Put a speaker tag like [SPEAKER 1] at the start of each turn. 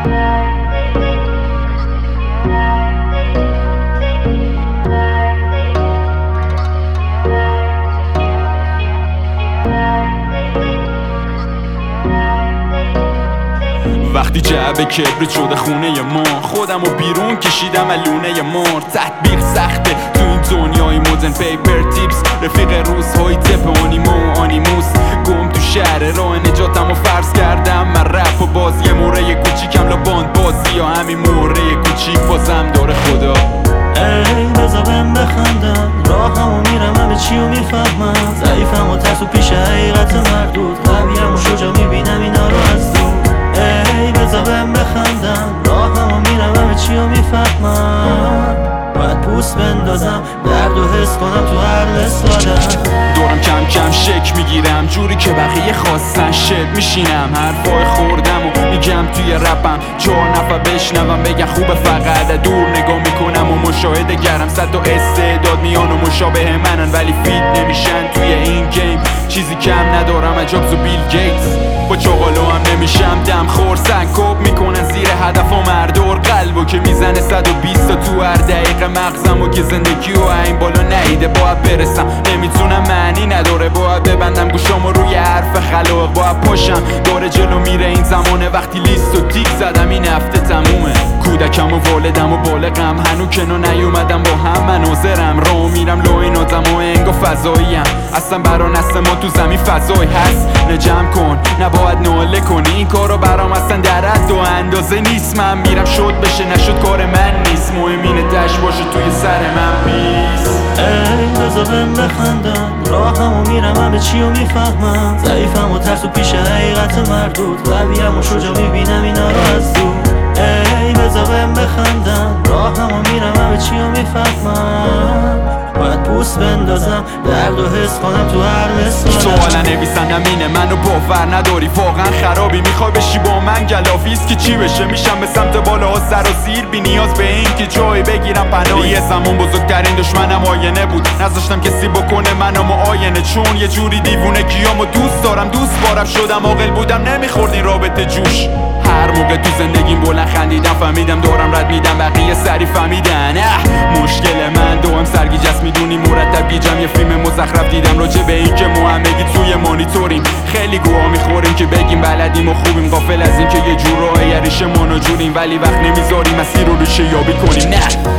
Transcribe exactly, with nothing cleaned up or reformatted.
[SPEAKER 1] وقتی جعبه کبریت شده خونه ما، خودم و بیرون کشیدم لونه مار. تطبیق سخته تو این دنیای مدرن، پیپر تیپس رفیق روزهای تپ آنیما و آنیموس. گم تو شهر راه نجاتم و فرض کردم من رپ و باز یه موره کوچیکم لاباند بازی، یا همین موره کوچیک بازم داره خدا.
[SPEAKER 2] ای بذار بهم بخندم، راهمو میرم همه چیو میفهمم. ضعیفم و ترس و پیش حقیقت مردود، قویم و شجاع میبینم اینا رو از دور. ای بذار بهم بخندم، راهمو میرم همه چیو میفهمم. باید پوست بندازم، درد و حس کنم تو هر سالم.
[SPEAKER 1] دورم کم کم شک میگیرم، جوری که بقیه خواستن شد میشینم. حرفای خوردم و میگم توی رپم، چهار نفر بشنوم بگن خوبه فقط دور نگاه میکنم و مشاهده گرم. صد تا استعداد میان و مشابه منن ولی فیت نمیشن توی این گیم. چیزی کم ندارم از جابز و بیل گیتس، با چاقالو هم نمیشم دم خور. سنکوب میکنن زیر هدف و مردور، قلبو که میزنه صد و بیست تا تو هر دقیقه. مغزمو که زندگی و این بالا نیده باید برسم، نمیتونم معنی نداره باید ببندم گوشامو روی حرف خلاق. باید پاشم داره جلو میره این زمانه، وقتی لیست و تیک زدم این هفته تمومه. کودکم و والدم و بالغم هنو کنو نیومدم با هم مناظرم. رو میرم لو این آدم و انگا فضاییم، اصلا برا نسل ما تو زمین فضایی هست. نجم کن نباید ناله کنی، این کارو برام اصلا در حد و اندازه نیست. من میرم شد بشه نشد کار من نیست، مهم اینه دشت باشه توی سر من پیس.
[SPEAKER 2] ای بذار بهم بخندم، راهمو میرم همه چیو میفهمم. ضعیفم و ترس و پیش حقیقت مردود، قویم و شجاع میبینم اینا رو از دور. ای بذار بهم بخندم، راهمو میرم همه چیو میفهمم. باید پوست بندازم، درد و حس کنم تو هر سالم.
[SPEAKER 1] سوالا نویسندم اینه منو باور نداری، واقعا خرابی میخوای بشی با من گلافیست که چی بشه. میشم به سمت بالا ها سر و سیر، بی نیاز به این که جایی بگیرم پناهی. یه زمان بزرگترین دشمنم آینه بود، نذاشتم کسی بکنه منو معاینه. چون یه جوری دیوونه کیامو دوست دارم، دوست بارم شدم عاقل بودم نمیخورد این رابطه جوش. هر موقع تو زندگیم بلند خندیدم فهمیدم دورم رد میدم بقیه سری فهمیدن. اه مشکل من دوام سرگیجه‌ست میدونی، مرتب گیجم. یه فیلم مزخرف دیدم راجع به این که ما همگی توی مانیتوریم. خیلی گوها میخوریم که بگیم بلدیم و خوبیم، غافل از این که یه جورایی ریشه ما ناجوریم. ولی وقت نمیذاریم مسیر رو ریشه یابی کنیم. نه